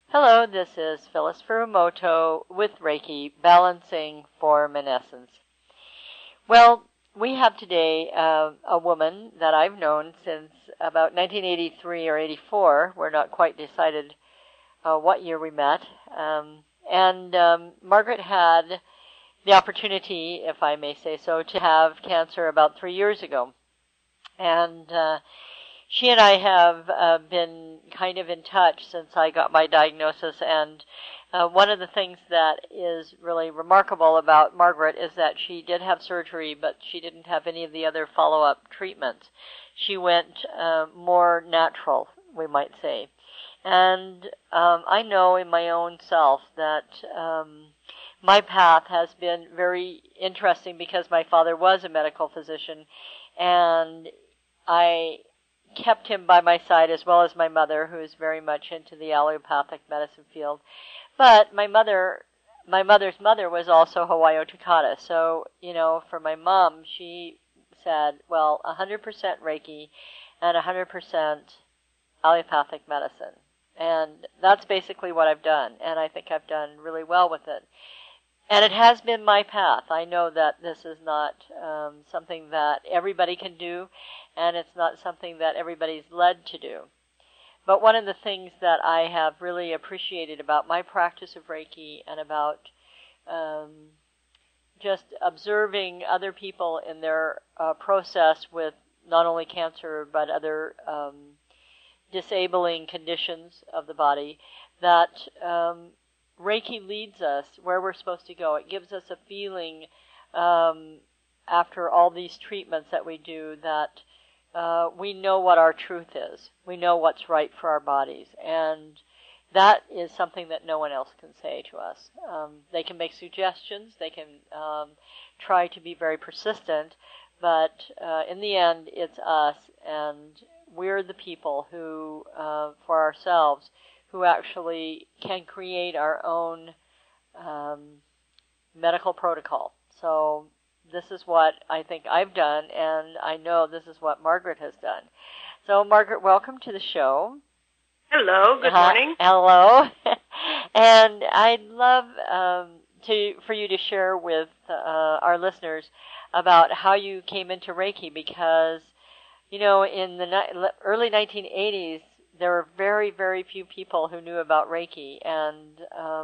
Hello, this is Phyllis Furumoto with Reiki, Balancing Forminescence. Well, we have today a woman that I've known since about 1983 or 84. We're not quite decided what year we met. Margaret had the opportunity, if I may say so, to have cancer about 3 years ago. And she and I have been kind of in touch since I got my diagnosis, and one of the things that is really remarkable about Margaret is that she did have surgery, but she didn't have any of the other follow-up treatments. She went more natural, we might say. And I know in my own self that my path has been very interesting because my father was a medical physician, and I kept him by my side, as well as my mother, who is very much into the allopathic medicine field. But my mother's mother was also Hawayo Takata. So, for my mom, she said, well, 100% Reiki and 100% allopathic medicine. And that's basically what I've done. And I think I've done really well with it. And it has been my path. I know that this is not something that everybody can do, and it's not something that everybody's led to do. But one of the things that I have really appreciated about my practice of Reiki and about just observing other people in their process with not only cancer but other disabling conditions of the body, that Reiki leads us where we're supposed to go. It gives us a feeling after all these treatments that we do that we know what our truth is. We know what's right for our bodies. And that is something that no one else can say to us. They can make suggestions. They can try to be very persistent. But in the end, it's us. And we're the people who, for ourselves, who actually can create our own medical protocol. So this is what I think I've done, and I know this is what Margaret has done. So, Margaret, welcome to the show. Hello, good morning. Hello. And I'd love for you to share with our listeners about how you came into Reiki, because, in the early 1980s, there were very, very few people who knew about Reiki, and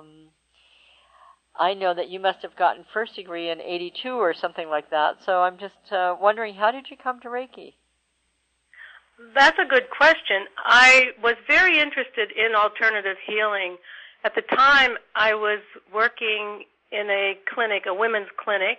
I know that you must have gotten first degree in 82 or something like that, so I'm just wondering, how did you come to Reiki? That's a good question. I was very interested in alternative healing. At the time, I was working in a clinic, a women's clinic,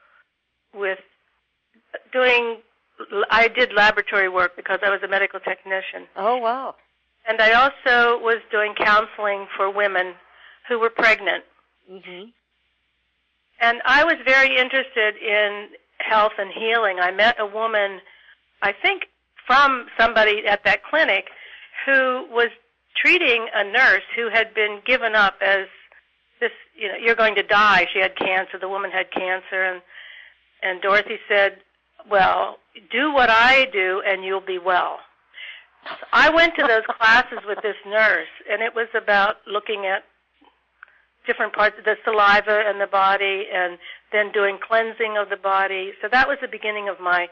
I did laboratory work because I was a medical technician. Oh, wow. And I also was doing counseling for women who were pregnant. Mm-hmm. And I was very interested in health and healing. I met a woman, I think from somebody at that clinic, who was treating a nurse who had been given up as this, you're going to die. She had cancer. The woman had cancer. And Dorothy said, well, do what I do and you'll be well. So I went to those classes with this nurse, and it was about looking at different parts of the saliva and the body, and then doing cleansing of the body. So that was the beginning of my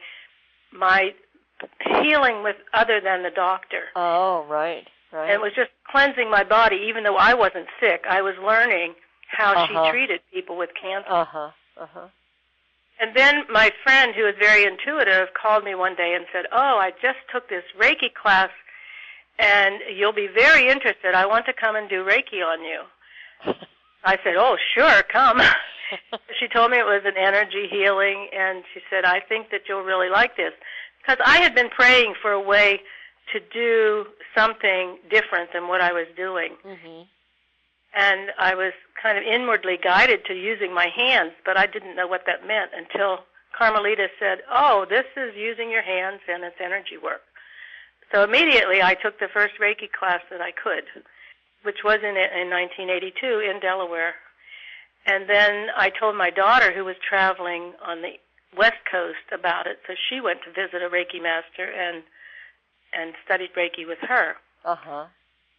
healing with other than the doctor. Oh, right. And it was just cleansing my body, even though I wasn't sick. I was learning how she treated people with cancer. And then my friend, who was very intuitive, called me one day and said, oh, I just took this Reiki class, and you'll be very interested. I want to come and do Reiki on you. I said, oh, sure, come. She told me it was an energy healing, and she said, I think that you'll really like this. Because I had been praying for a way to do something different than what I was doing. Mm-hmm. And I was kind of inwardly guided to using my hands, but I didn't know what that meant until Carmelita said, oh, this is using your hands and it's energy work. So immediately I took the first Reiki class that I could, which was in 1982 in Delaware. And then I told my daughter, who was traveling on the West Coast, about it, so she went to visit a Reiki master and studied Reiki with her. Uh-huh.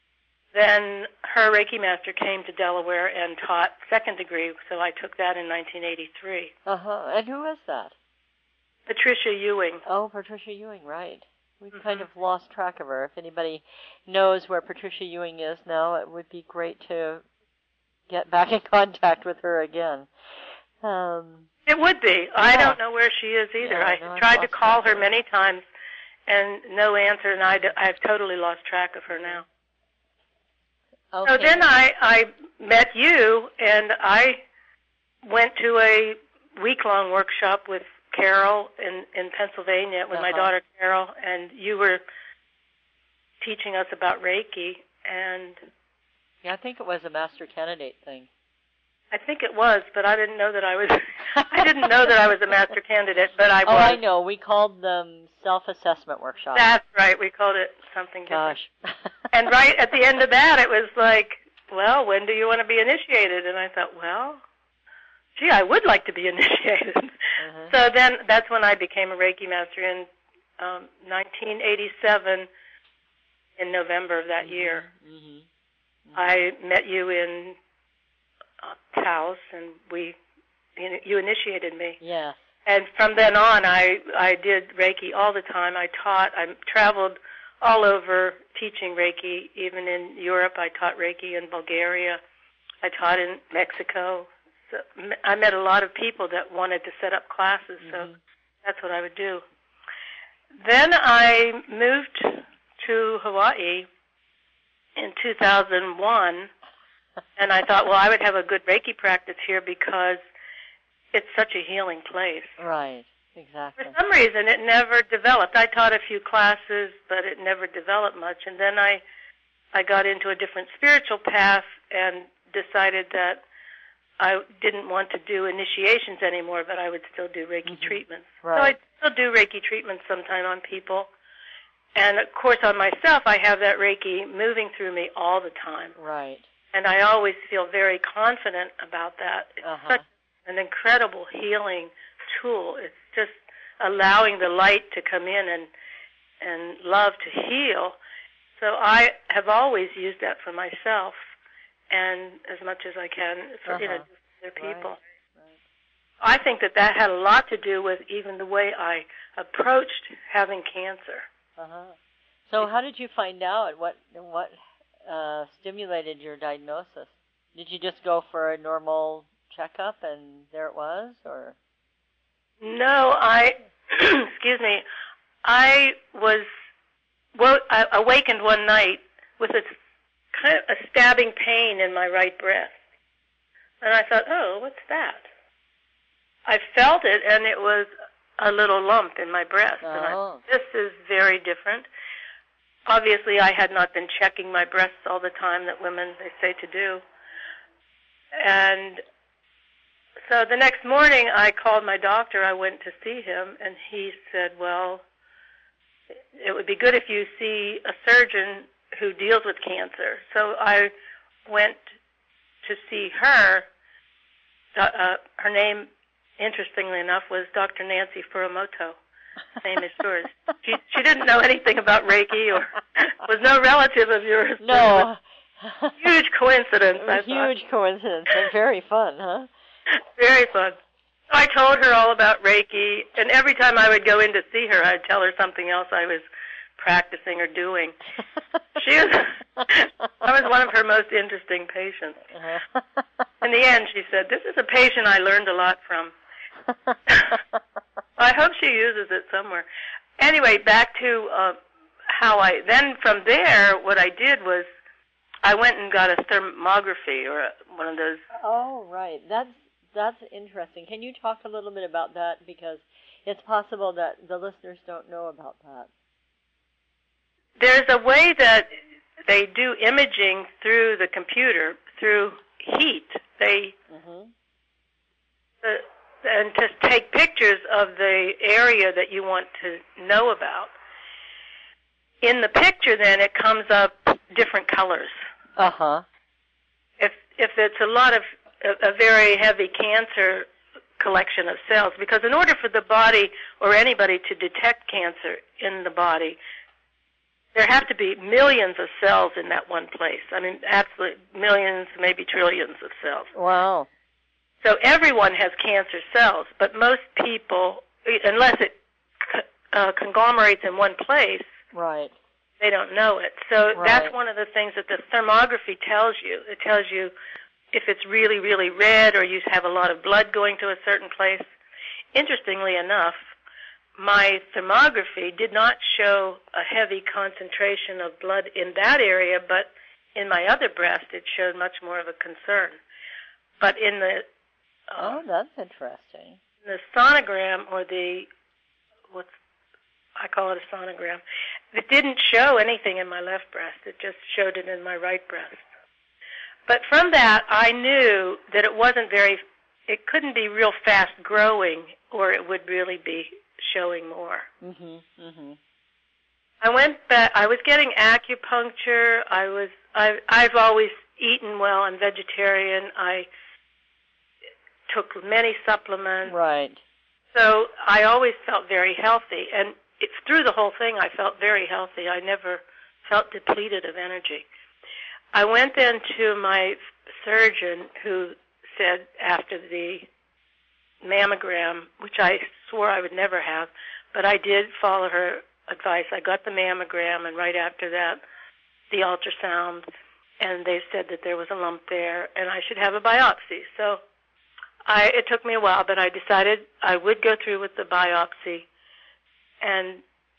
then her Reiki master came to Delaware and taught second degree, so I took that in 1983. And who is that? Patricia Ewing. Oh, Patricia Ewing, right. We've kind of lost track of her. If anybody knows where Patricia Ewing is now, it would be great to get back in contact with her again. It would be. Yeah. I don't know where she is either. I tried to call her many times, and no answer, and I've totally lost track of her now. Okay. So then I met you, and I went to a week-long workshop with Carol in Pennsylvania with my daughter Carol, and you were teaching us about Reiki. And yeah, I think it was a master candidate thing. I think it was, but I didn't know that I was. I didn't know that I was a master candidate, but I was. Oh, I know. We called them self-assessment workshops. That's right. We called it something different. Gosh. And right at the end of that, it was like, well, when do you want to be initiated? And I thought, well, gee, I would like to be initiated. So then that's when I became a Reiki master in 1987, in November of that year. I met you in Taos, and you initiated me. Yeah. And from then on, I did Reiki all the time. I traveled all over teaching Reiki, even in Europe. I taught Reiki in Bulgaria. I taught in Mexico. So I met a lot of people that wanted to set up classes, so that's what I would do. Then I moved to Hawaii in 2001, and I thought, well, I would have a good Reiki practice here because it's such a healing place. Right, exactly. For some reason, it never developed. I taught a few classes, but it never developed much. And then I got into a different spiritual path and decided that I didn't want to do initiations anymore, but I would still do Reiki treatments. Right. So I still do Reiki treatments sometime on people. And, of course, on myself, I have that Reiki moving through me all the time. Right. And I always feel very confident about that. It's such an incredible healing tool. It's just allowing the light to come in and love to heal. So I have always used that for myself, and as much as I can for other people. Right. I think that had a lot to do with even the way I approached having cancer. So how did you find out? What stimulated your diagnosis? Did you just go for a normal checkup and there it was, or? No, excuse me, I awakened one night with a kind of a stabbing pain in my right breast. And I thought, oh, what's that? I felt it, and it was a little lump in my breast. And I thought, this is very different. Obviously, I had not been checking my breasts all the time that women, they say to do. And so the next morning, I called my doctor. I went to see him, and he said, well, it would be good if you see a surgeon who deals with cancer. So I went to see her. Her name, interestingly enough, was Dr. Nancy Furumoto. Same as yours. She didn't know anything about Reiki or was no relative of yours. No. Huge coincidence, I Huge coincidence. And very fun, huh? Very fun. I told her all about Reiki, and every time I would go in to see her, I'd tell her something else I was practicing or doing. I was one of her most interesting patients. In the end, she said, this is a patient I learned a lot from. I hope she uses it somewhere. Anyway, back to then from there, what I did was I went and got a thermography or one of those. Oh, right. That's interesting. Can you talk a little bit about that? Because it's possible that the listeners don't know about that. There's a way that they do imaging through the computer, through heat. They and to take pictures of the area that you want to know about. In the picture, then, it comes up different colors. If it's a very heavy cancer collection of cells, because in order for the body or anybody to detect cancer in the body, there have to be millions of cells in that one place. I mean, absolutely millions, maybe trillions of cells. Wow. So everyone has cancer cells, but most people, unless it conglomerates in one place, right, they don't know it. So right. That's one of the things that the thermography tells you. It tells you if it's really, really red or you have a lot of blood going to a certain place. Interestingly enough, my thermography did not show a heavy concentration of blood in that area, but in my other breast it showed much more of a concern. But in the oh, that's interesting. The sonogram, or I call it a sonogram, it didn't show anything in my left breast. It just showed it in my right breast. But from that, I knew that it couldn't be real fast growing, or it would really be showing more. Mm-hmm. I went back. I was getting acupuncture. I've always eaten well. I'm vegetarian. I took many supplements. Right. So I always felt very healthy, and through the whole thing I felt very healthy. I never felt depleted of energy. I went then to my surgeon, who said after the mammogram, which I swore I would never have, but I did follow her advice. I got the mammogram, and right after that the ultrasound, and they said that there was a lump there and I should have a biopsy. So it took me a while, but I decided I would go through with the biopsy. And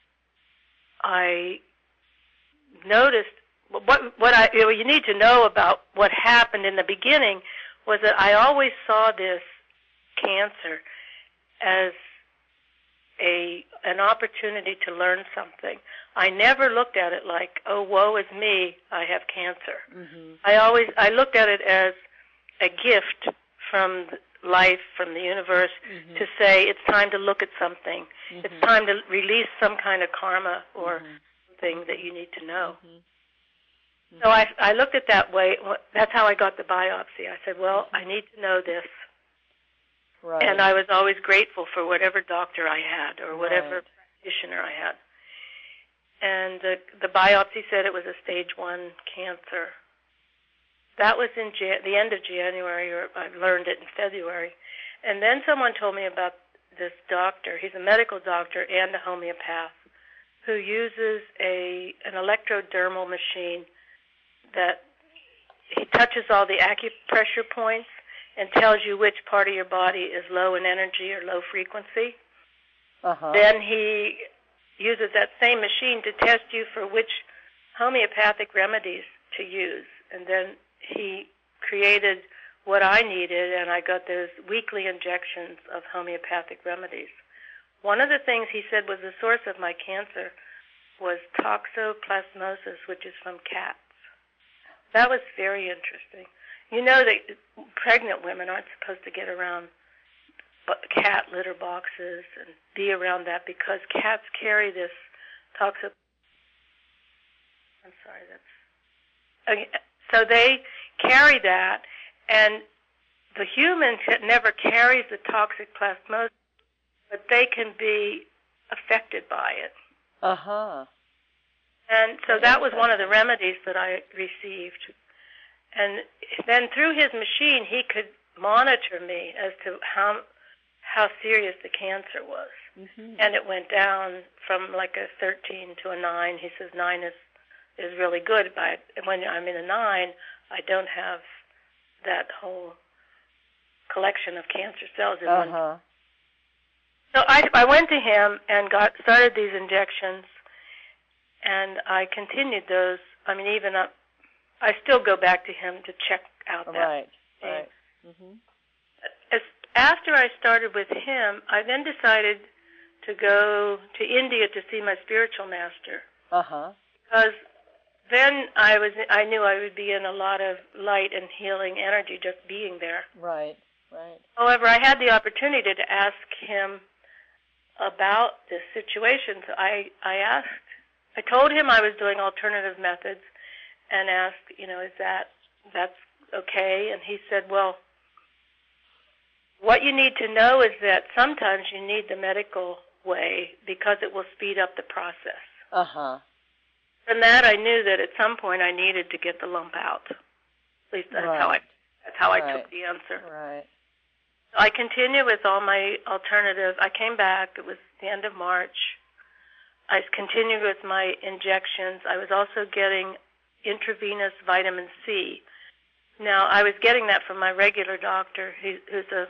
I noticed you need to know about what happened in the beginning was that I always saw this cancer as an opportunity to learn something. I never looked at it like, oh, woe is me, I have cancer. Mm-hmm. I looked at it as a gift from life, from the universe, mm-hmm. to say it's time to look at something. Mm-hmm. It's time to release some kind of karma or mm-hmm. thing that you need to know. Mm-hmm. So I looked at that way. That's how I got the biopsy. I said, well, I need to know this. Right. And I was always grateful for whatever doctor I had or whatever right. practitioner I had. And the biopsy said it was a stage 1 cancer. That was in the end of January, or I learned it in February. And then someone told me about this doctor. He's a medical doctor and a homeopath who uses an electrodermal machine that he touches all the acupressure points and tells you which part of your body is low in energy or low frequency. Uh-huh. Then he uses that same machine to test you for which homeopathic remedies to use. And then he created what I needed, and I got those weekly injections of homeopathic remedies. One of the things he said was the source of my cancer was toxoplasmosis, which is from cats. That was very interesting. You know that pregnant women aren't supposed to get around cat litter boxes and be around that because cats carry this so they carry that, and the human never carries the toxic plasmosis, but they can be affected by it. Uh-huh. And so that was one of the remedies that I received. And then through his machine, he could monitor me as to how serious the cancer was. Mm-hmm. And it went down from like a 13 to a 9. He says 9 is really good, but when I'm in a 9, I don't have that whole collection of cancer cells in one. Uh-huh. So I went to him and started these injections, and I continued those. I mean, I still go back to him to check out that. Right. Mm-hmm. After I started with him, I then decided to go to India to see my spiritual master. Uh-huh. Because then I knew I would be in a lot of light and healing energy just being there. Right. However, I had the opportunity to ask him about this situation. So I told him I was doing alternative methods and asked, is that's okay? And he said, well, what you need to know is that sometimes you need the medical way because it will speed up the process. Uh-huh. From that, I knew that at some point I needed to get the lump out. At least that's how I took the answer. Right. I continued with all my alternatives. I came back. It was the end of March. I continued with my injections. I was also getting intravenous vitamin C. Now, I was getting that from my regular doctor, who's a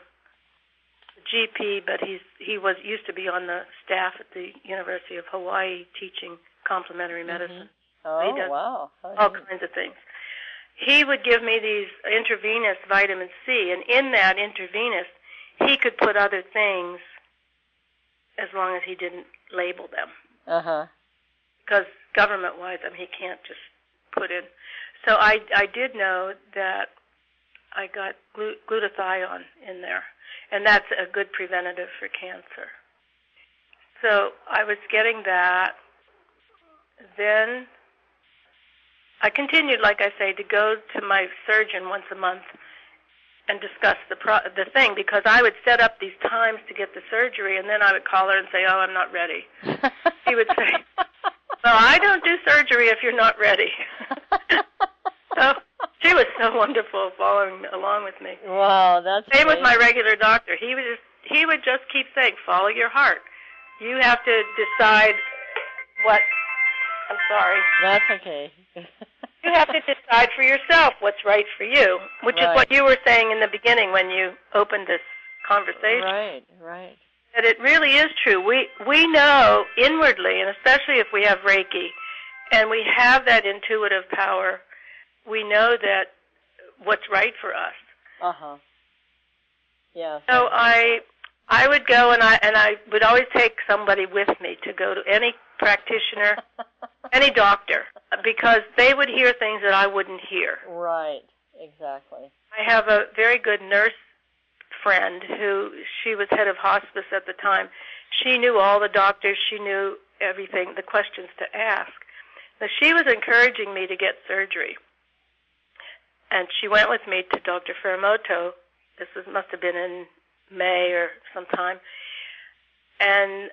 GP, but he used to be on the staff at the University of Hawaii teaching complementary medicine. Oh, he does wow. all kinds of things. He would give me these intravenous vitamin C, and in that intravenous, he could put other things as long as he didn't label them. Uh-huh. Because government-wise, he can't just put in. So I did know that I got glutathione in there, and that's a good preventative for cancer. So I was getting that. Then I continued, like I say, to go to my surgeon once a month and discuss the thing, because I would set up these times to get the surgery, and then I would call her and say, I'm not ready. He would say, well, I don't do surgery if you're not ready. So she was so wonderful following along with me. Wow, that's Same great. with my regular doctor. He would just keep saying, follow your heart. You have to decide what... I'm sorry. That's okay. You have to decide for yourself what's right for you, which is what you were saying in the beginning when you opened this conversation. Right. That it really is true. We know inwardly, and especially if we have Reiki, and we have that intuitive power, we know that what's right for us. Uh-huh. Yeah. So I would go, and I would always take somebody with me to go to any practitioner, any doctor, because they would hear things that I wouldn't hear. Right, exactly. I have a very good nurse friend she was head of hospice at the time. She knew all the doctors. She knew everything, the questions to ask. Now, she was encouraging me to get surgery. And she went with me to Dr. Furamoto. Must have been in May or sometime. And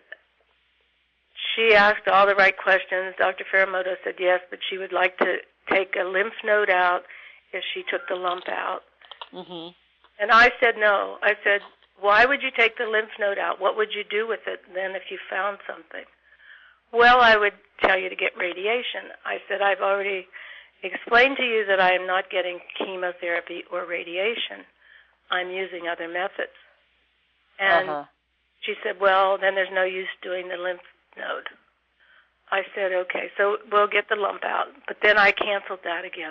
she asked all the right questions. Dr. Furamoto said yes, but she would like to take a lymph node out if she took the lump out. Mm-hmm. And I said no. I said, why would you take the lymph node out? What would you do with it then if you found something? Well, I would tell you to get radiation. I said, I've already explained to you that I am not getting chemotherapy or radiation. I'm using other methods. And she said, well, then there's no use doing the lymph node. I said, okay, so we'll get the lump out. But then I canceled that again.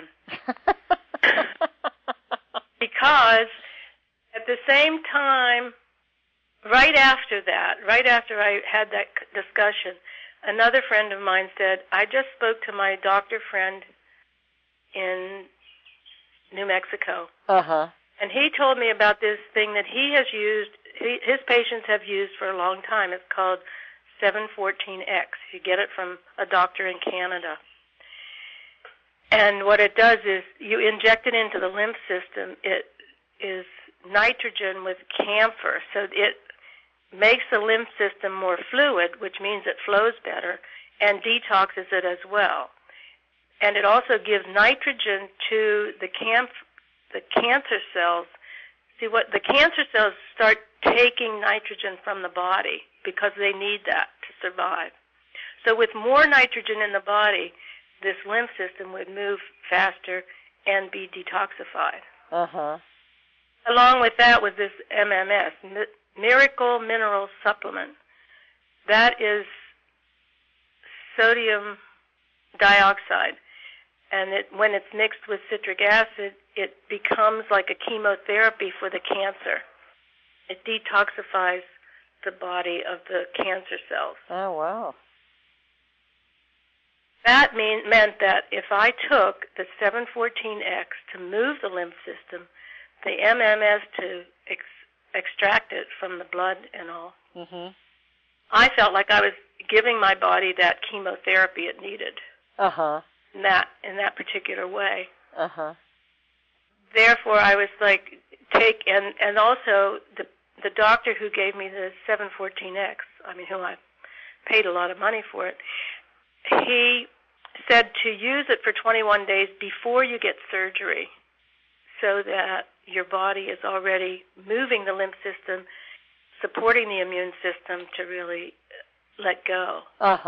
Because at the same time, right after I had that discussion, another friend of mine said, I just spoke to my doctor friend in New Mexico. Uh-huh. And he told me about this thing that he has used, his patients have used for a long time. It's called 714X. You get it from a doctor in Canada. And what it does is you inject it into the lymph system. It is nitrogen with camphor, so it makes the lymph system more fluid, which means it flows better, and detoxes it as well. And it also gives nitrogen to the cancer cells. See, what the cancer cells start taking nitrogen from the body because they need that to survive. So with more nitrogen in the body, this lymph system would move faster and be detoxified. Uh-huh. Along with that was this MMS, Miracle Mineral Supplement. That is sodium dioxide. And when it's mixed with citric acid, it becomes like a chemotherapy for the cancer. It detoxifies the body of the cancer cells. Oh, wow. That meant that if I took the 714X to move the lymph system, the MMS to extract it from the blood and all, I felt like I was giving my body that chemotherapy it needed. Uh-huh. In that particular way. Uh-huh. Therefore, I was like, and also the doctor who gave me the 714X, whom I paid a lot of money for it, he said to use it for 21 days before you get surgery so that your body is already moving the lymph system, supporting the immune system to really let go.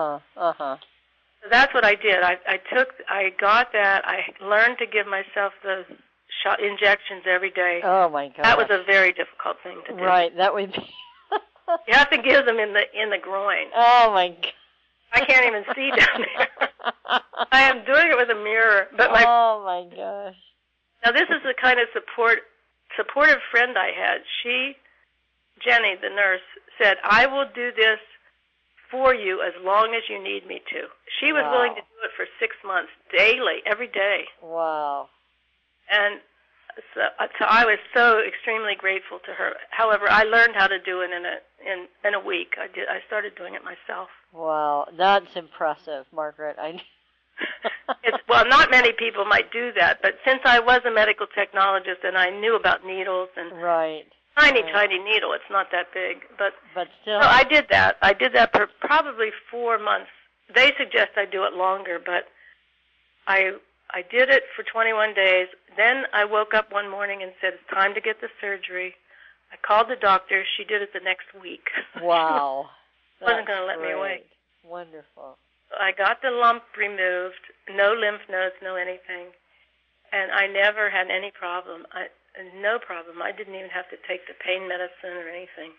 So that's what I did. I got that. I learned to give myself those injections every day. Oh my God. That was a very difficult thing to do. Right, that would be. You have to give them in the groin. Oh my God. I can't even see down there. I am doing it with a mirror. But oh my gosh. Now this is the kind of supportive friend I had. Jenny, the nurse, said, "I will do this for you as long as you need me to." She was willing to do it for 6 months, daily, every day. Wow. And so I was so extremely grateful to her. However, I learned how to do it in a week. I started doing it myself. Wow, that's impressive, Margaret. Well, not many people might do that, but since I was a medical technologist and I knew about needles and tiny needle, it's not that big, but still, so I did that. I did that for probably 4 months. They suggest I do it longer, but I did it for 21 days. Then I woke up one morning and said, "It's time to get the surgery." I called the doctor. She did it the next week. Wow. She wasn't going to let me wait. Wonderful. I got the lump removed, no lymph nodes, no anything, and I never had any problem. No problem. I didn't even have to take the pain medicine or anything.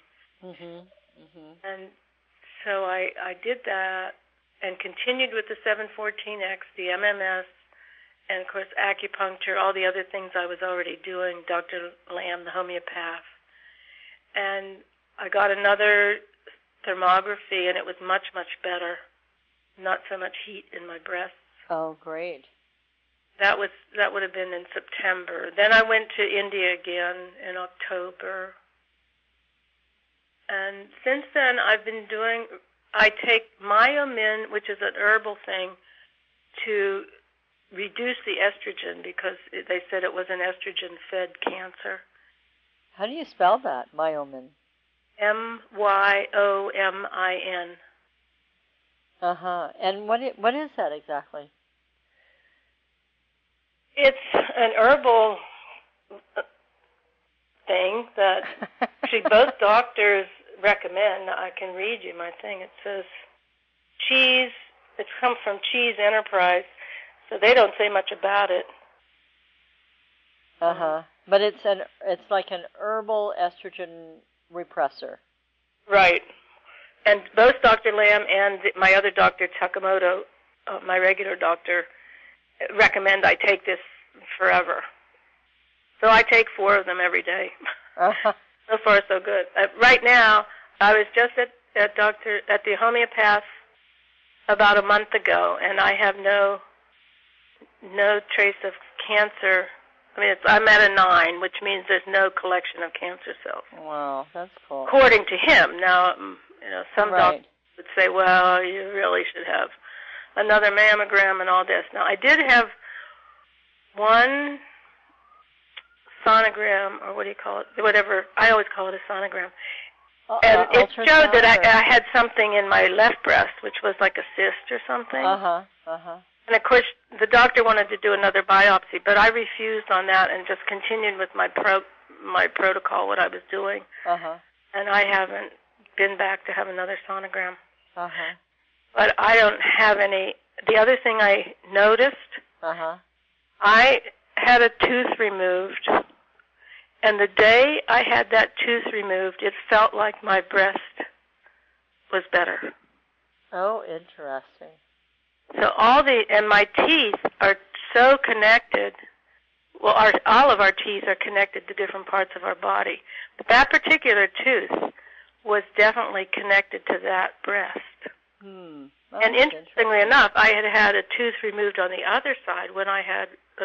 And so I did that and continued with the 714X, the MMS, and, of course, acupuncture, all the other things I was already doing, Dr. Lamb, the homeopath. And I got another thermography, and it was much, much better. Not so much heat in my breasts. Oh, great. That would have been in September. Then I went to India again in October. And since then I take Myomin, which is an herbal thing, to reduce the estrogen because they said it was an estrogen-fed cancer. How do you spell that, Myomin? Myomin. And what is that exactly? It's an herbal thing that actually both doctors recommend. I can read you my thing. It says cheese. It comes from Cheese Enterprise, so they don't say much about it. But it's like an herbal estrogen repressor. Right. And both Dr. Lamb and my other doctor, Takamoto, my regular doctor, recommend I take this forever. So I take 4 of them every day. So far, so good. Right now, I was just at the homeopath about a month ago, and I have no trace of cancer. I mean, I'm at a 9, which means there's no collection of cancer cells. Wow, that's cool. According to him. Now, some doctors would say, well, you really should have another mammogram and all this. Now, I did have one sonogram, or what do you call it? Whatever. I always call it a sonogram. And it showed that I had something in my left breast, which was like a cyst or something. And, of course, the doctor wanted to do another biopsy, but I refused on that and just continued with my protocol, what I was doing. And I haven't been back to have another sonogram. But I don't have any. The other thing I noticed, I had a tooth removed, and the day I had that tooth removed, it felt like my breast was better. Oh, interesting. So and my teeth are so connected. Well, all of our teeth are connected to different parts of our body. But that particular tooth was definitely connected to that breast. And interestingly enough, I had a tooth removed on the other side when I had the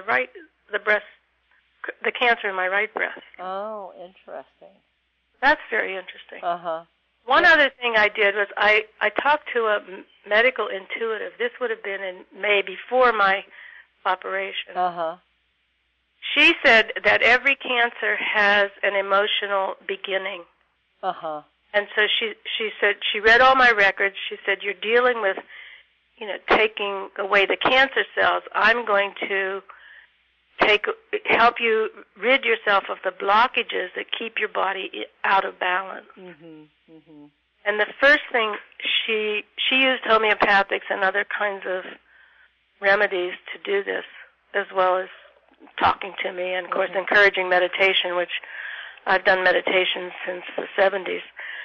cancer in my right breast. Oh, interesting. That's very interesting. One other thing I did was I talked to a medical intuitive. This would have been in May before my operation. She said that every cancer has an emotional beginning. And so she said, she read all my records. She said, you're dealing with taking away the cancer cells, I'm going to help you rid yourself of the blockages that keep your body out of balance. And the first thing, she used homeopathics and other kinds of remedies to do this, as well as talking to me and, of course, encouraging meditation, which I've done meditation since the 70s.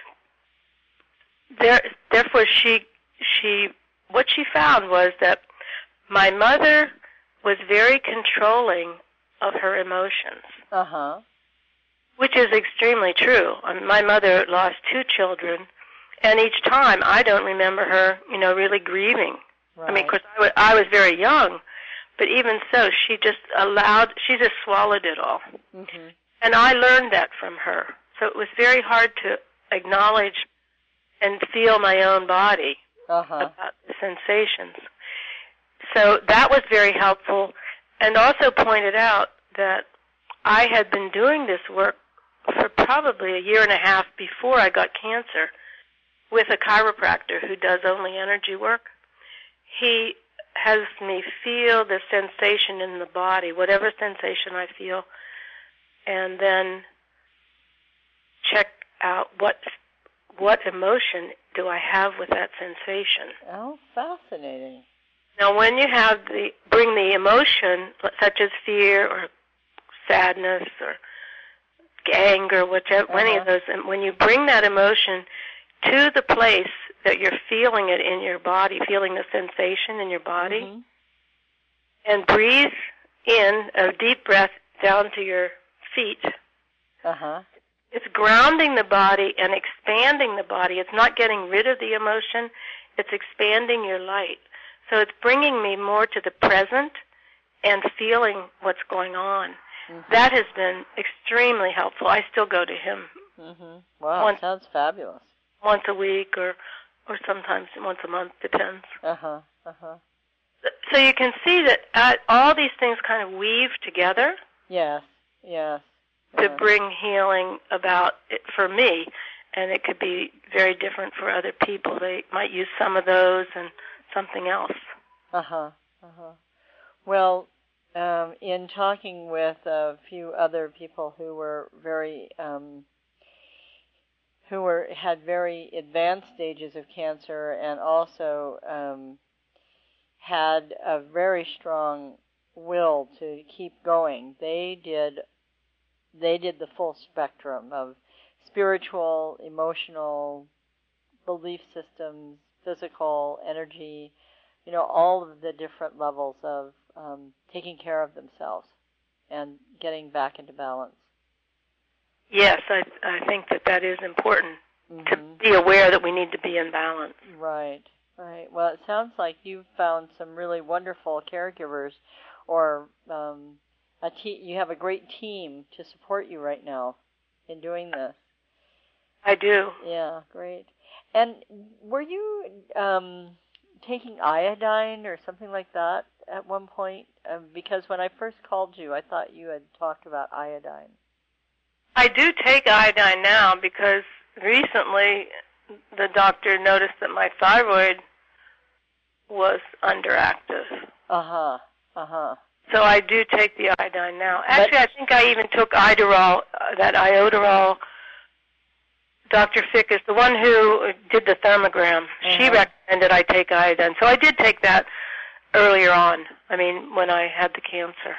Therefore, what she found was that my mother was very controlling of her emotions, which is extremely true. My mother lost 2 children, and each time I don't remember her, really grieving. Right. I mean, of course, I was very young, but even so, she just swallowed it all. And I learned that from her. So it was very hard to acknowledge and feel my own body about the sensations. So that was very helpful, and also pointed out that I had been doing this work for probably a year and a half before I got cancer with a chiropractor who does only energy work. He has me feel the sensation in the body, whatever sensation I feel, and then check out what emotion do I have with that sensation. Oh, fascinating. Now, when you bring the emotion, such as fear or sadness or anger, whichever, any of those, and when you bring that emotion to the place that you're feeling it in your body, feeling the sensation in your body, and breathe in a deep breath down to your feet. It's grounding the body and expanding the body. It's not getting rid of the emotion. It's expanding your light. So it's bringing me more to the present and feeling what's going on. That has been extremely helpful. I still go to him. Wow, sounds fabulous. Once a week or sometimes once a month, depends. So you can see that all these things kind of weave together. Yes. To bring healing about it for me, and it could be very different for other people. They might use some of those and something else. Well, in talking with a few other people who were had very advanced stages of cancer and also had a very strong will to keep going, they did the full spectrum of spiritual, emotional, belief systems, physical, energy, all of the different levels of taking care of themselves and getting back into balance. Yes, I think that is important, to be aware that we need to be in balance. Right. Well, it sounds like you've found some really wonderful caregivers, or you have a great team to support you right now in doing this. I do. Yeah, great. And were you taking iodine or something like that at one point? Because when I first called you, I thought you had talked about iodine. I do take iodine now because recently the doctor noticed that my thyroid was underactive. So I do take the iodine now. Actually, I think I even took Ioderol, that ioderol. Dr. Fick is the one who did the thermogram. She recommended I take iodine. So I did take that earlier on, when I had the cancer.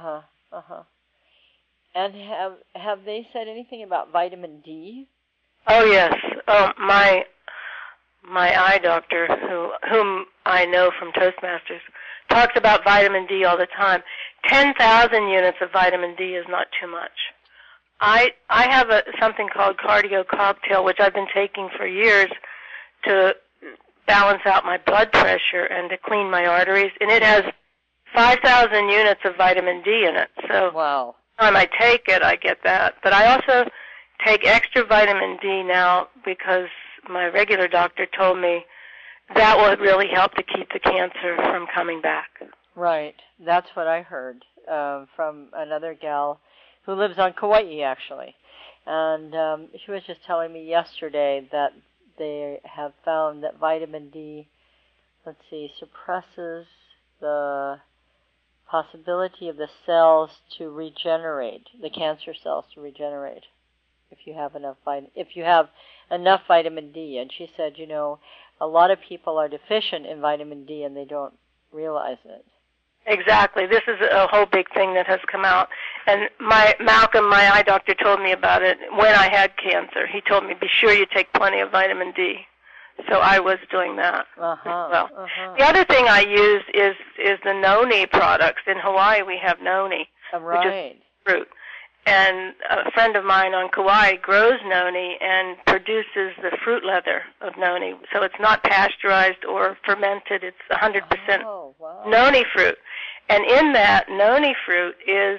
And have they said anything about vitamin D? Oh, yes. My eye doctor, whom I know from Toastmasters, talks about vitamin D all the time. 10,000 units of vitamin D is not too much. I have something called Cardio Cocktail, which I've been taking for years to balance out my blood pressure and to clean my arteries, and it has 5,000 units of vitamin D in it. So wow. Every time I take it, I get that. But I also take extra vitamin D now because my regular doctor told me that will really help to keep the cancer from coming back. Right. That's what I heard from another gal who lives on Kauai, actually. And she was just telling me yesterday that they have found that vitamin D let's see, suppresses the possibility of the cells to regenerate, the cancer cells to regenerate, if you have enough vitamin D. And she said, a lot of people are deficient in vitamin D and they don't realize it. Exactly. This is a whole big thing that has come out. And Malcolm, my eye doctor, told me about it when I had cancer. He told me, be sure you take plenty of vitamin D. So I was doing that as well. The other thing I use is the noni products. In Hawaii, we have noni, which is fruit. And a friend of mine on Kauai grows noni and produces the fruit leather of noni. So it's not pasteurized or fermented. It's 100% noni fruit. And in that noni fruit is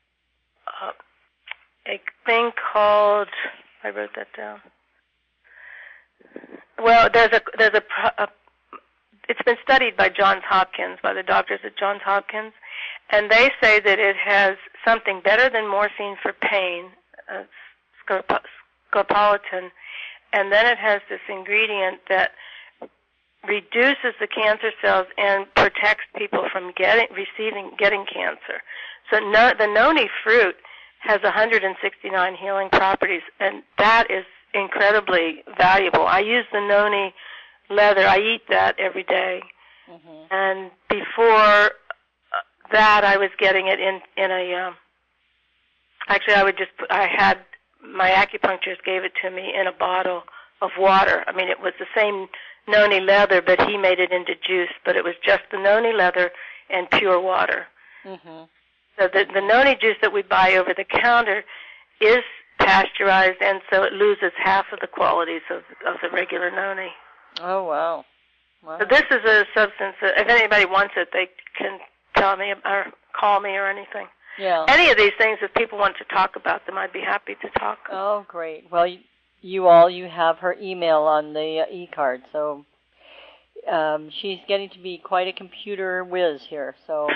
a thing called, I wrote that down. Well, it's been studied by Johns Hopkins, by the doctors at Johns Hopkins, and they say that it has something better than morphine for pain, scopolamine, and then it has this ingredient that reduces the cancer cells and protects people from getting cancer. So the noni fruit has 169 healing properties, and that is incredibly valuable. I use the noni leather. I eat that every day. Mm-hmm. And before that, I was getting it in a. Actually, I had my acupuncturist gave it to me in a bottle of water. I mean, it was the same noni leather, but he made it into juice. But it was just the noni leather and pure water. Mm-hmm. So the noni juice that we buy over the counter is pasteurized, and so it loses half of the qualities of the regular noni. Oh, wow. So this is a substance that, if anybody wants it, they can tell me or call me or anything. Yeah. Any of these things, if people want to talk about them, I'd be happy to talk. Oh, great. Well, you have her email on the e-card, so she's getting to be quite a computer whiz here, so...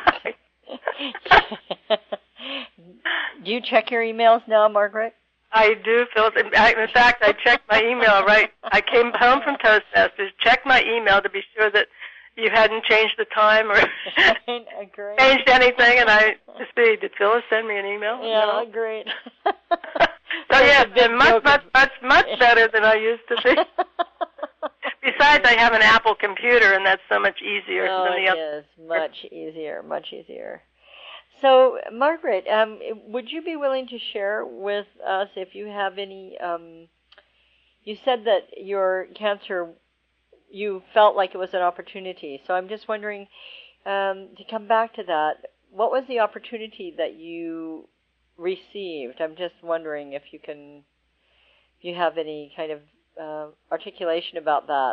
Do you check your emails now, Margaret? I do, Phyllis. In fact, I checked my email right. I came home from Toastmasters, checked my email to be sure that you hadn't changed the time or changed anything, and I just see, did Phyllis send me an email? Yeah, no? great. So yeah, it's been much better than I used to be. Besides, I have an Apple computer, and that's so much easier than the other. It is much easier. So, Margaret, would you be willing to share with us if you have any, you said that your cancer, you felt like it was an opportunity. So I'm just wondering, to come back to that, what was the opportunity that you received? I'm just wondering if you have any kind of articulation about that.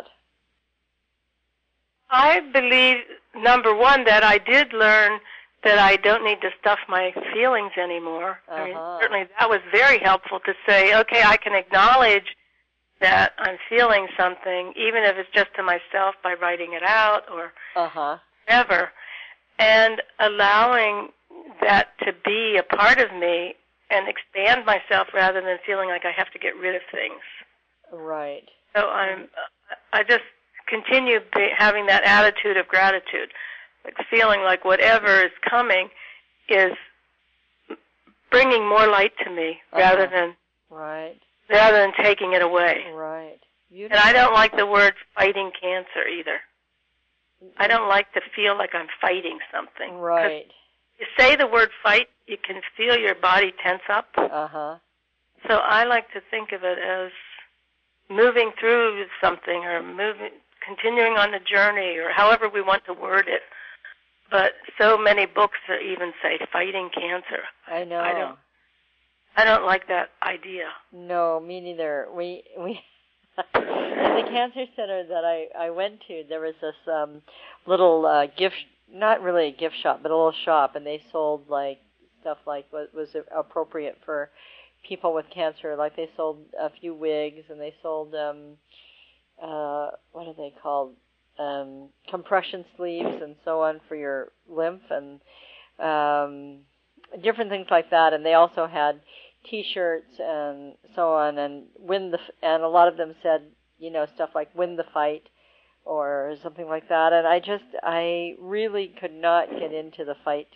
I believe, number one, that I did learn that I don't need to stuff my feelings anymore. Uh-huh. I mean, certainly that was very helpful to say, okay, I can acknowledge that I'm feeling something, even if it's just to myself by writing it out or whatever, and allowing that to be a part of me and expand myself rather than feeling like I have to get rid of things. Right. So I just continue having that attitude of gratitude. Like feeling like whatever is coming is bringing more light to me rather than taking it away. Right. And I don't like the word fighting cancer either. I don't like to feel like I'm fighting something. Right. You say the word fight, you can feel your body tense up. Uh-huh. So I like to think of it as moving through something or continuing on the journey or however we want to word it. But so many books that even say fighting cancer. I know. I don't like that idea. No, me neither. We at the cancer center that I went to, there was this little gift, not really a gift shop, but a little shop, and they sold like stuff like what was appropriate for people with cancer. Like they sold a few wigs, and they sold what are they called? Compression sleeves and so on for your lymph and different things like that. And they also had T-shirts and so on. And a lot of them said, stuff like "Win the fight," or something like that. And I really could not get into the fight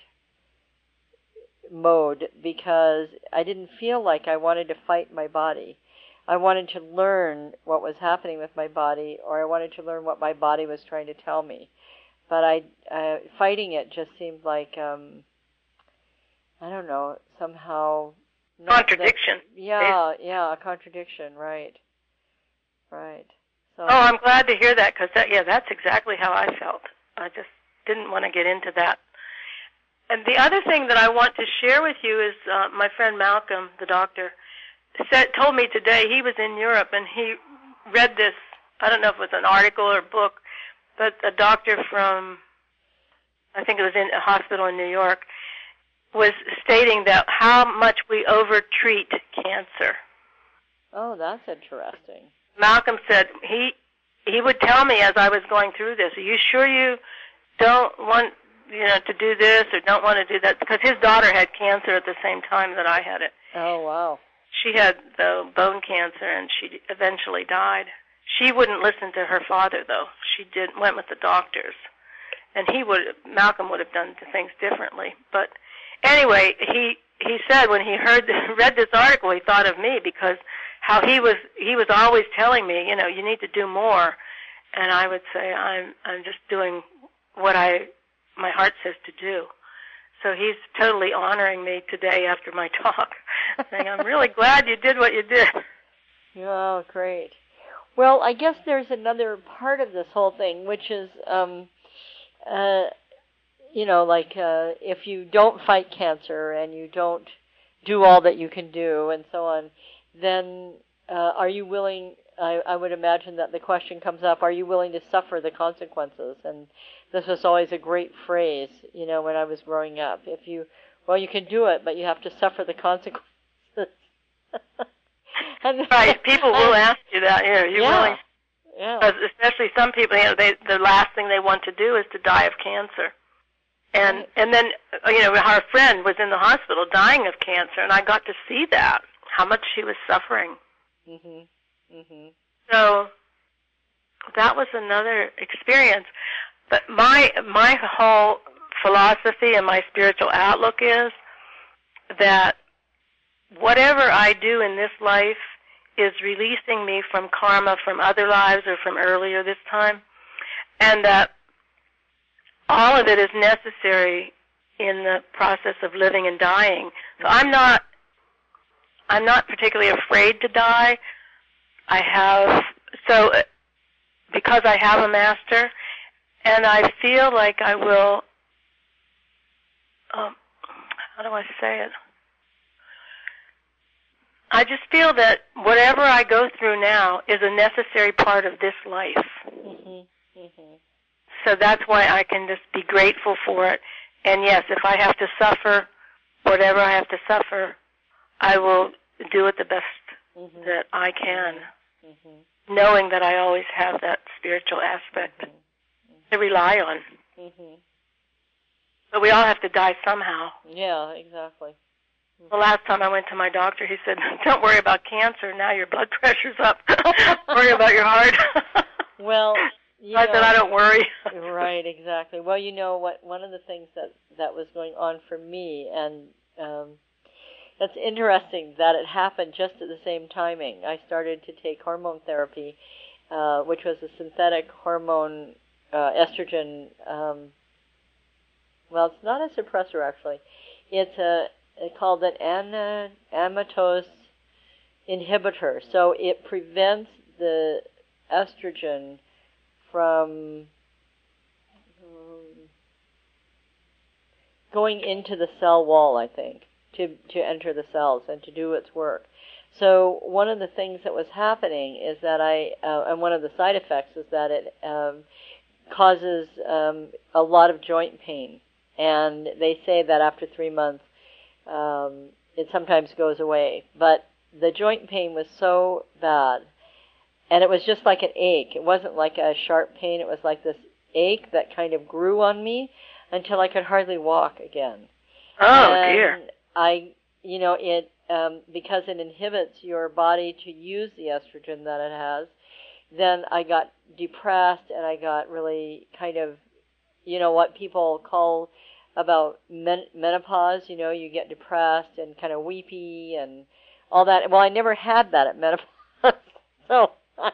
mode because I didn't feel like I wanted to fight my body. I wanted to learn what was happening with my body, or I wanted to learn what my body was trying to tell me. But fighting it just seemed like, I don't know, somehow... Contradiction. A contradiction, right. So, I'm glad to hear that, because that's exactly how I felt. I just didn't want to get into that. And the other thing that I want to share with you is my friend Malcolm, the doctor, told me today he was in Europe and he read this, I don't know if it was an article or book, but a doctor from, I think it was in a hospital in New York, was stating that how much we overtreat cancer. Oh, that's interesting. Malcolm said he would tell me as I was going through this, are you sure you don't want to do this or don't want to do that? Because his daughter had cancer at the same time that I had it. Oh, wow. She had the bone cancer and she eventually died. She wouldn't listen to her father though. She went with the doctors. And Malcolm would have done things differently. But anyway, he said when he read this article, he thought of me because how he was always telling me, you need to do more. And I would say, I'm just doing what my heart says to do. So he's totally honoring me today after my talk, saying, I'm really glad you did what you did. Oh, great. Well, I guess there's another part of this whole thing, which is, if you don't fight cancer and you don't do all that you can do and so on, then are you willing, I would imagine that the question comes up, are you willing to suffer the consequences? And this was always a great phrase, when I was growing up. You can do it, but you have to suffer the consequences. Right, people will ask you that. You're willing? Yeah. Because especially some people, the last thing they want to do is to die of cancer. And then, our friend was in the hospital dying of cancer, and I got to see that, how much she was suffering. Mm-hmm. Mm-hmm. So that was another experience. But my whole philosophy and my spiritual outlook is that whatever I do in this life is releasing me from karma from other lives or from earlier this time, and that all of it is necessary in the process of living and dying. So I'm not particularly afraid to die. Because I have a master, and I feel like I will, how do I say it? I just feel that whatever I go through now is a necessary part of this life. Mm-hmm. Mm-hmm. So that's why I can just be grateful for it. And yes, if I have to suffer whatever I have to suffer, I will do it the best that I can, knowing that I always have that spiritual aspect to rely on. Mm-hmm. But we all have to die somehow. Yeah, exactly. The last time I went to my doctor, he said, don't worry about cancer. Now your blood pressure's up. Worry about your heart. Well, I said, I don't worry. Right, exactly. Well, one of the things that was going on for me, and that's interesting that it happened just at the same timing. I started to take hormone therapy, which was a synthetic hormone, estrogen. Well, it's not a suppressor, actually. It's called an aromatase inhibitor. So it prevents the estrogen from going into the cell wall, I think, to enter the cells and to do its work. So one of the things that was happening is that and one of the side effects is that it causes a lot of joint pain. And they say that after 3 months, it sometimes goes away. But the joint pain was so bad, and it was just like an ache. It wasn't like a sharp pain. It was like this ache that kind of grew on me until I could hardly walk again. Oh, and dear. Because it inhibits your body to use the estrogen that it has, then I got depressed, and I got really kind of, what people call about menopause. You get depressed and kind of weepy and all that. Well, I never had that at menopause, so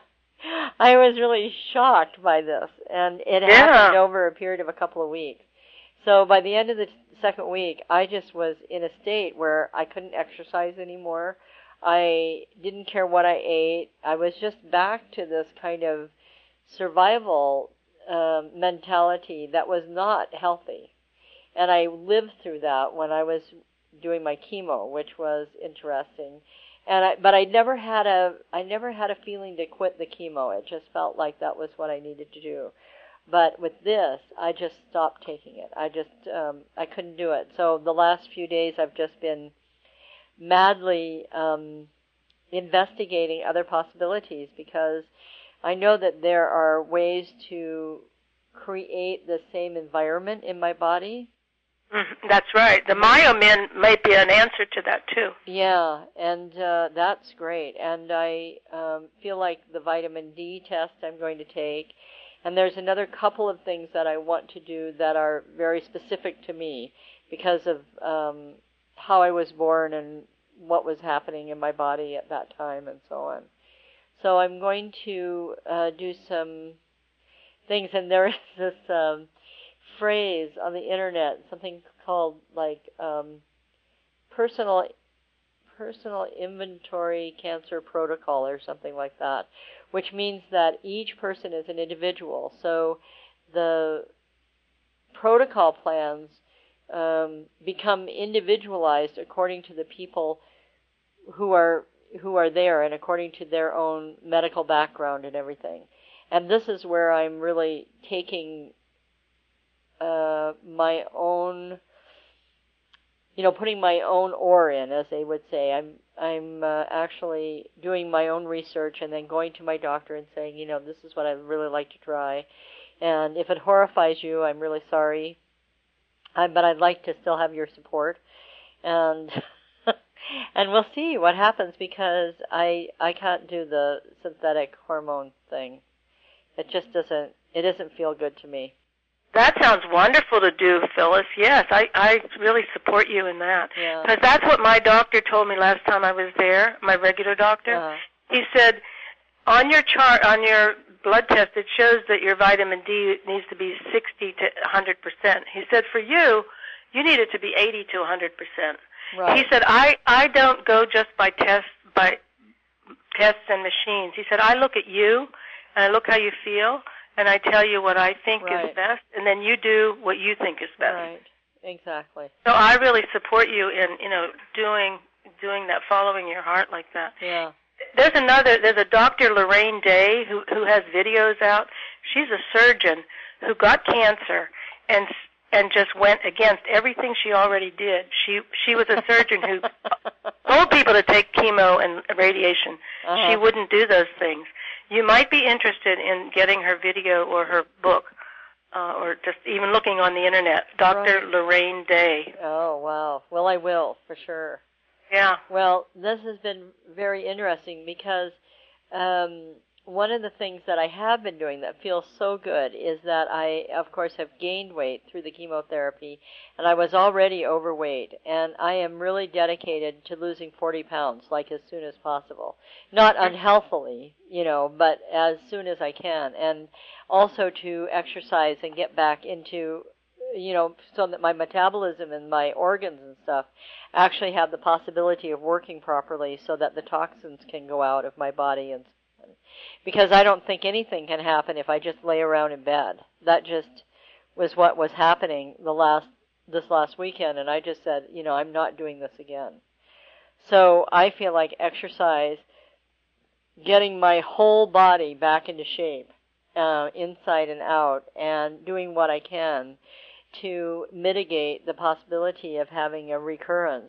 I was really shocked by this, and it happened over a period of a couple of weeks. So by the end of the second week, I just was in a state where I couldn't exercise anymore. I didn't care what I ate. I was just back to this kind of survival mentality that was not healthy. And I lived through that when I was doing my chemo, which was interesting. But I never had a feeling to quit the chemo. It just felt like that was what I needed to do. But with this, I just stopped taking it. I couldn't do it. So the last few days, I've just been madly investigating other possibilities, because I know that there are ways to create the same environment in my body. That's right. The Myomin might be an answer to that, too. Yeah, and that's great. And I feel like the vitamin D test I'm going to take. And there's another couple of things that I want to do that are very specific to me because of how I was born and what was happening in my body at that time and so on. So I'm going to do some things, and there is this phrase on the internet, something called like personal inventory cancer protocol or something like that, which means that each person is an individual. So the protocol plans become individualized according to the people who are there and according to their own medical background and everything. And this is where I'm really taking my own, putting my own oar in, as they would say. I'm actually doing my own research and then going to my doctor and saying, this is what I'd really like to try. And if it horrifies you, I'm really sorry. But I'd like to still have your support. And and we'll see what happens, because I can't do the synthetic hormone thing. It just doesn't feel good to me. That sounds wonderful to do, Phyllis. Yes, I really support you in that. Because that's what my doctor told me last time I was there, my regular doctor. He said, on your chart, on your blood test, it shows that your vitamin D needs to be 60 to 100%. He said, for you need it to be 80 to 100%. Right. He said, I don't go just by tests and machines. He said, I look at you, and I look how you feel, and I tell you what I think is best, and then you do what you think is best. Right, exactly. So I really support you in, doing that, following your heart like that. Yeah. There's a Dr. Lorraine Day who has videos out. She's a surgeon who got cancer and just went against everything she already did. She was a surgeon who told people to take chemo and radiation. She wouldn't do those things. You might be interested in getting her video or her book, or just even looking on the internet. Dr. Lorraine Day. Oh, wow. Well, I will, for sure. Yeah. Well, this has been very interesting, because one of the things that I have been doing that feels so good is that I, of course, have gained weight through the chemotherapy, and I was already overweight, and I am really dedicated to losing 40 pounds, like as soon as possible. Not unhealthily, but as soon as I can, and also to exercise and get back into, so that my metabolism and my organs and stuff actually have the possibility of working properly so that the toxins can go out of my body, and because I don't think anything can happen if I just lay around in bed. That just was what was happening this last weekend, and I just said, I'm not doing this again. So I feel like exercise, getting my whole body back into shape, inside and out, and doing what I can to mitigate the possibility of having a recurrence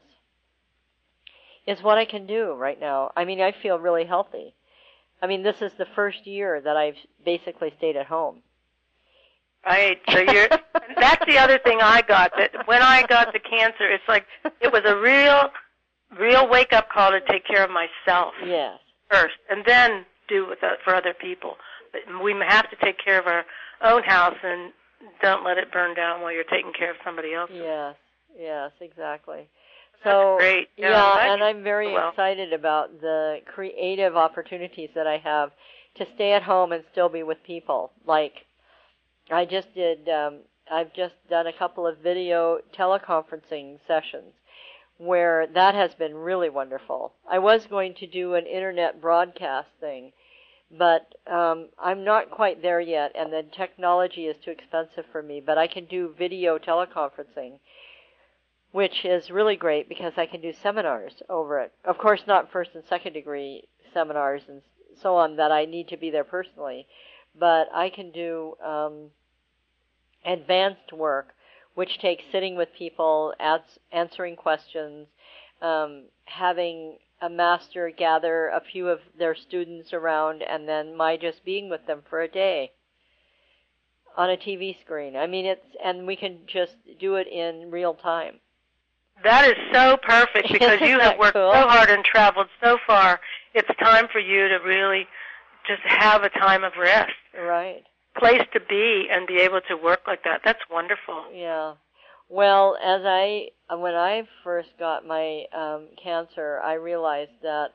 is what I can do right now. I mean, I feel really healthy. I mean, this is the first year that I've basically stayed at home. Right. So that's the other thing I got. That when I got the cancer, it's like it was a real wake-up call to take care of myself. Yes. First, and then do for other people. we have to take care of our own house and don't let it burn down while you're taking care of somebody else. Yes, exactly. So, that's great. Yeah, and I'm very excited about the creative opportunities that I have to stay at home and still be with people. Like, I've just done a couple of video teleconferencing sessions where that has been really wonderful. I was going to do an internet broadcast thing, but I'm not quite there yet, and the technology is too expensive for me, but I can do video teleconferencing, which is really great because I can do seminars over it. Of course, not first and second degree seminars and so on that I need to be there personally, but I can do advanced work, which takes sitting with people, answering questions, having a master gather a few of their students around, and then my just being with them for a day on a TV screen. I mean, and we can just do it in real time. That is so perfect because you have worked so hard and traveled so far. It's time for you to really just have a time of rest. Right. Place to be and be able to work like that. That's wonderful. Yeah. Well, when I first got my cancer, I realized that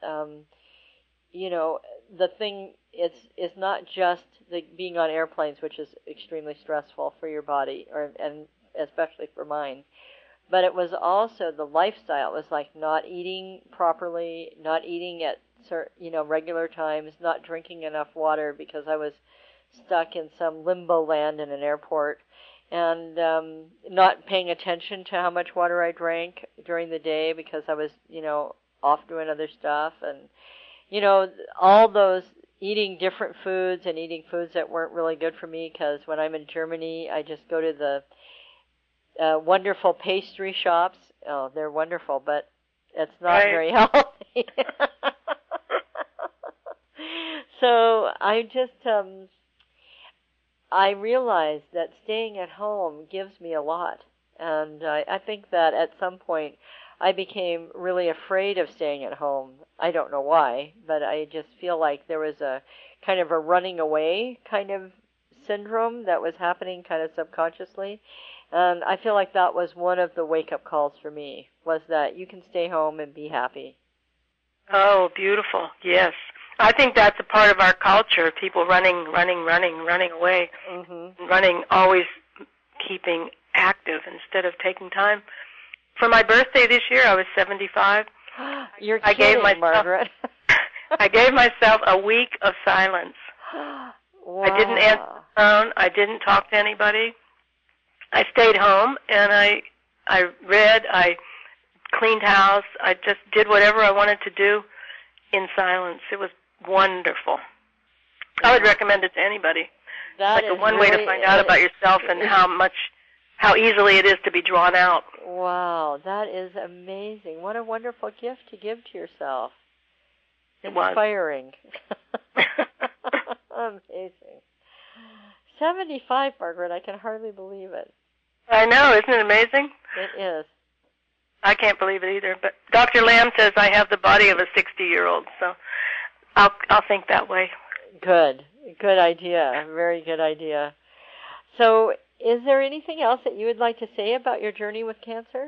the thing is not just the being on airplanes, which is extremely stressful for your body, and especially for mine. But it was also the lifestyle. It was like not eating properly, not eating at regular times, not drinking enough water because I was stuck in some limbo land in an airport, and not paying attention to how much water I drank during the day because I was, off doing other stuff, and, all those eating different foods and eating foods that weren't really good for me because when I'm in Germany, I just go to the wonderful pastry shops. Oh, they're wonderful, but it's not very healthy. So I just, I realized that staying at home gives me a lot. And I think that at some point I became really afraid of staying at home. I don't know why, but I just feel like there was a kind of a running away kind of syndrome that was happening kind of subconsciously. And I feel like that was one of the wake-up calls for me, was that you can stay home and be happy. Oh, beautiful. Yes. I think that's a part of our culture, people running away, running, always keeping active instead of taking time. For my birthday this year, I was 75. You're kidding, Margaret. I gave myself a week of silence. Wow. I didn't answer the phone. I didn't talk to anybody. I stayed home, and I read, I cleaned house. I just did whatever I wanted to do in silence. It was wonderful. I would recommend it to anybody. That like one way to find out about yourself and how easily it is to be drawn out. Wow, that is amazing. What a wonderful gift to give to yourself. Inspiring. Amazing. 75, Margaret. I can hardly believe it. I know. Isn't it amazing? It is. I can't believe it either. But Dr. Lamb says I have the body of a 60-year-old, so I'll think that way. Good. Good idea. Very good idea. So is there anything else that you would like to say about your journey with cancer?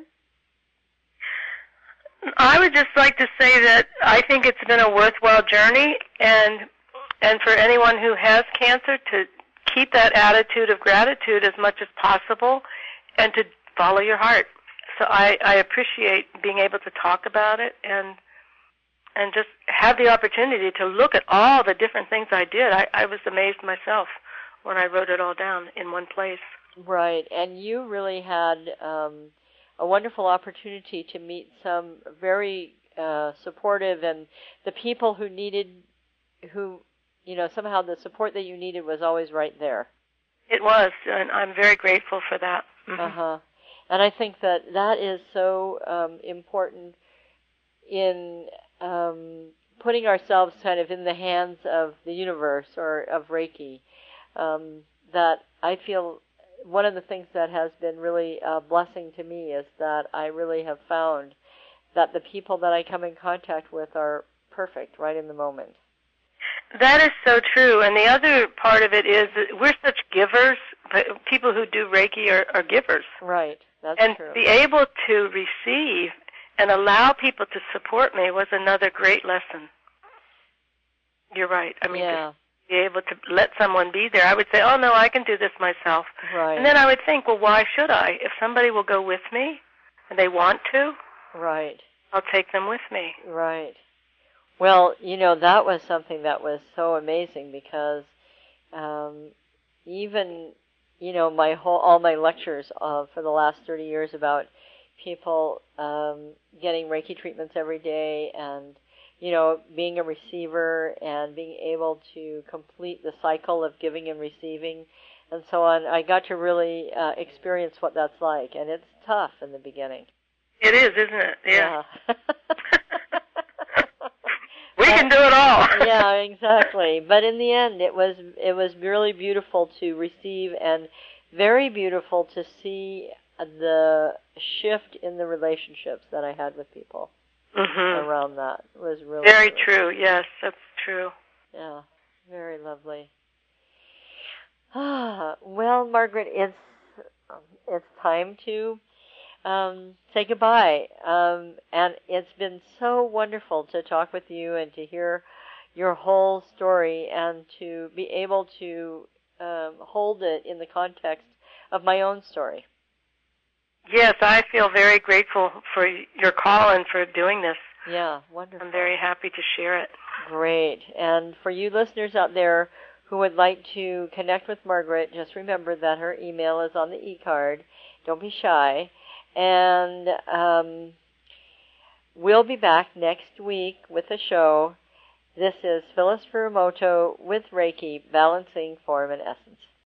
I would just like to say that I think it's been a worthwhile journey, and for anyone who has cancer to keep that attitude of gratitude as much as possible and to follow your heart. So I appreciate being able to talk about it and just have the opportunity to look at all the different things I did. I was amazed myself when I wrote it all down in one place. Right, and you really had a wonderful opportunity to meet some very supportive, and the people who somehow the support that you needed was always right there. It was, and I'm very grateful for that. Mm-hmm. And I think that is so important in putting ourselves kind of in the hands of the universe or of Reiki. That I feel one of the things that has been really a blessing to me is that I really have found that the people that I come in contact with are perfect right in the moment. That is so true. And the other part of it is that we're such givers. But people who do Reiki are givers. Right. That's and true. And be able to receive and allow people to support me was another great lesson. You're right. I mean, yeah. to be able to let someone be there. I would say, oh, no, I can do this myself. Right. And then I would think, well, why should I? If somebody will go with me and they want to, right, I'll take them with me. Right. Well, that was something that was so amazing because even, all my lectures for the last 30 years about people getting Reiki treatments every day and, being a receiver and being able to complete the cycle of giving and receiving and so on, I got to really experience what that's like. And it's tough in the beginning. It is, isn't it? Yeah. We can do it all. Yeah, exactly. But in the end, it was really beautiful to receive and very beautiful to see the shift in the relationships that I had with people around that. It was really very true. Yes, that's true. Yeah, very lovely. Well, Margaret, it's time to say goodbye. And it's been so wonderful to talk with you and to hear your whole story and to be able to hold it in the context of my own story. Yes, I feel very grateful for your call and for doing this. Yeah, wonderful. I'm very happy to share it. Great. And for you listeners out there who would like to connect with Margaret, just remember that her email is on the e-card. Don't be shy. And we'll be back next week with a show. This is Phyllis Furumoto with Reiki, Balancing Form and Essence.